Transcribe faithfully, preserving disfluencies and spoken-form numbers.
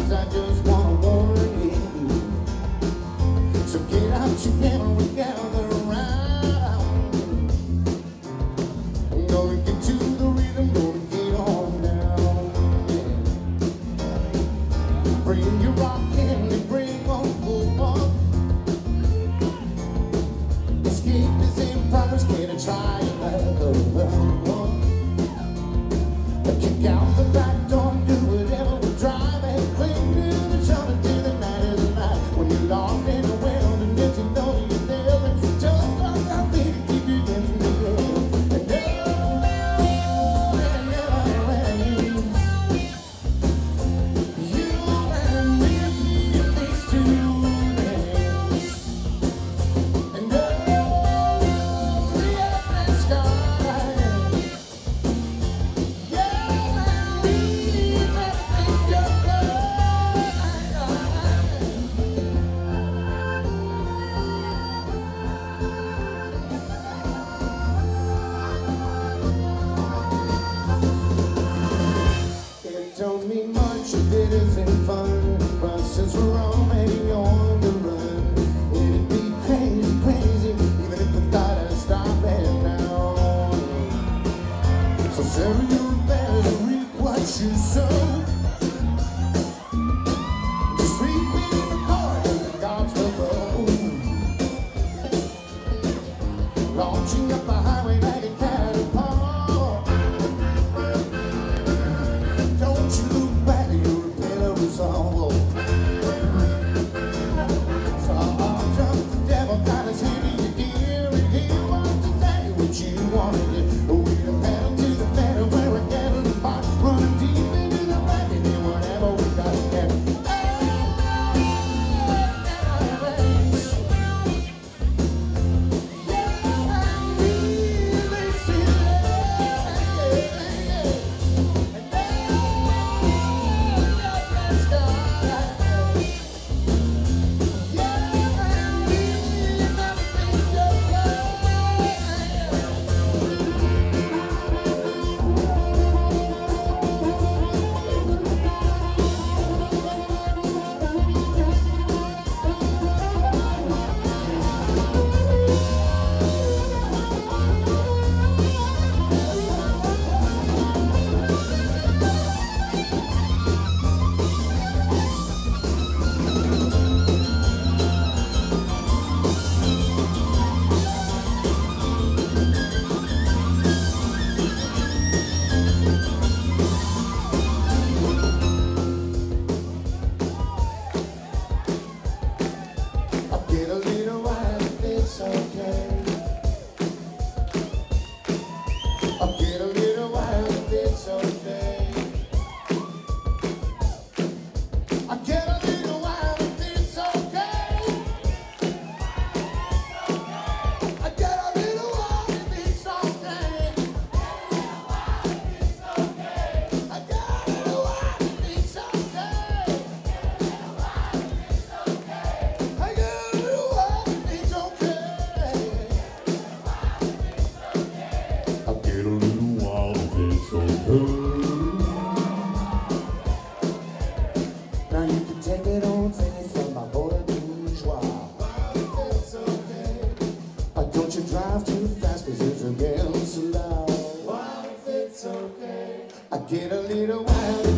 times I just wanna warn you. So get out your camera and gather around. Gonna get to the rhythm, gonna get on down. Bring your rock and bring on board. Escape is in progress, get a try another one. Kick out the back door and do whatever we drive and cling to the shoulder till the night is alive. When you're lost in the wilderness, you know you're there, and just start that beat and keep your hands in the air. And never, and never ways. You and me, these two days. And never, the open sky. Don't mean much if it isn't fun, but since we're already on the run, it'd be crazy, crazy, even if we thought I'd stop it now. So Sarah, you better reap what you sow. Just reap it in the chorus and God's will grow. Launching up a highway like a catapult. Now you can take it on faith from my boy bourgeois. It's okay. Uh, don't you drive too fast, cause it's against the law. What if it's okay? I get a little wild.